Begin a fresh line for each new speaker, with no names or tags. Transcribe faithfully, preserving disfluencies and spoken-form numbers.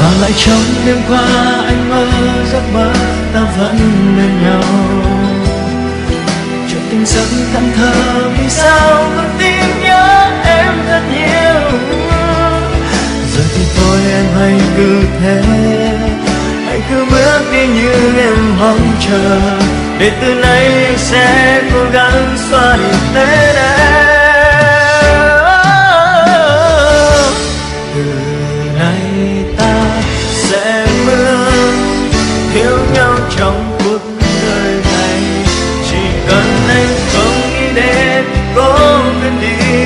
Và lại trong đêm qua anh mơ giấc mơ ta vẫn bên nhau. Chuyện tình giấc thẫn thờ vì sao con tim nhớ em thật nhiều. Giờ thì thôi em hãy cứ thế, hãy cứ bước đi như em mong chờ, để từ nay anh sẽ cố gắng xóa đi tên em. Từ nay ta sẽ mưa thiếu nhau trong cuộc đời này. Chỉ cần anh không nghĩ đến cố quên đi